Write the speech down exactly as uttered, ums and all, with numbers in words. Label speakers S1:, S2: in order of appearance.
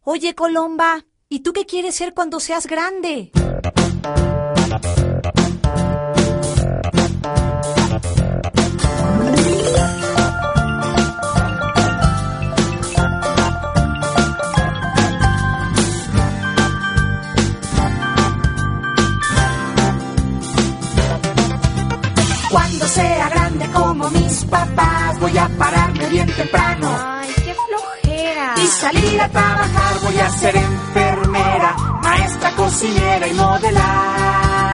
S1: Oye, Colomba, ¿y tú qué quieres ser cuando seas grande?
S2: Cuando sea grande como mis papás, voy a pararme bien temprano.
S3: Ay, qué flojera.
S2: Y salir a trabajar, voy a ser enfermera, maestra, cocinera y modelar.